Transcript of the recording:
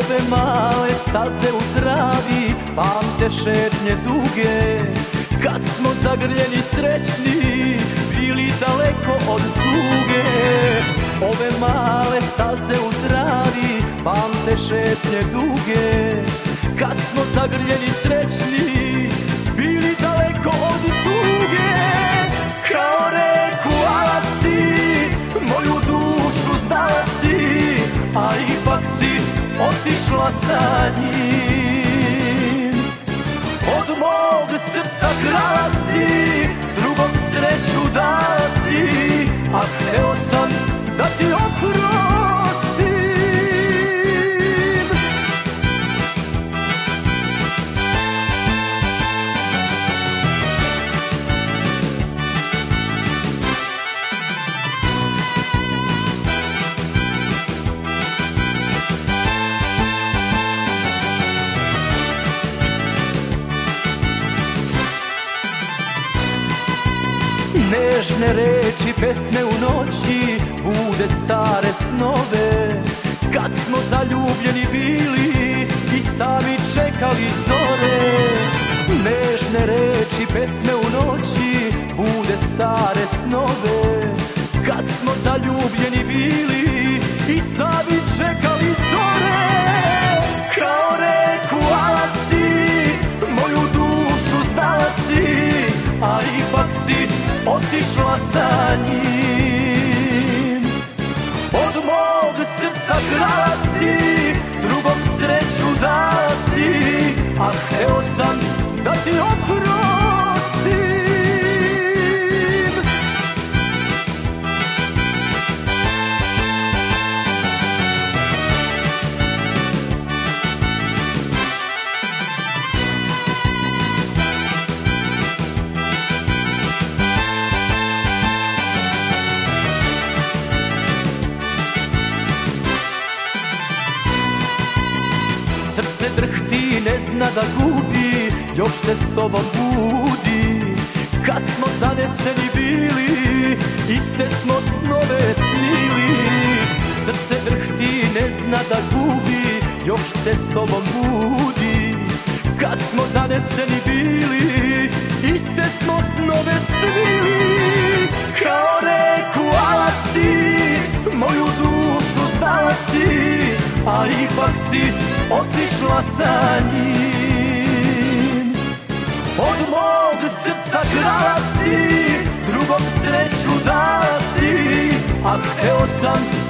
Ove male staze u travi pamte šetnje duge, kad smo zagrljeni srećni bili daleko od tuge. Ove male staze u travi pamte šetnje duge, kad smo zagrljeni srećni bili daleko od tuge. Kao reku ala si, moju dušu znala si, a ipak si otišla sa njim. Od mog srca krala si, drugom sreću dala si, a hteo sam da ti oprostim. Nežne reči, pesme u noći bude stare snove, kad smo zaljubljeni bili i sami čekali zore. Nežne reči, pesme u noći bude stare snove, kad smo zaljubljeni bili i sami čekali zore. Kao reku ala si, moju dušu znala si, a ipak si otišla sa njim. Od mog srca krala si, drugom sreću dala si, a hteo sam da ti oprostim. Srce drhti, ne zna da gubi, još se s tobom budi. Kad smo zaneseni bili, iste smo snove snili. Srce drhti, ne zna da gubi, još se s tobom budi. Kad smo zaneseni bili, iste smo snove snili. Kao reku ala si, moju dušu znala si, a ipak si otišla sa njim. Od mog srca krala si, drugom sreću dala si, a hteo sam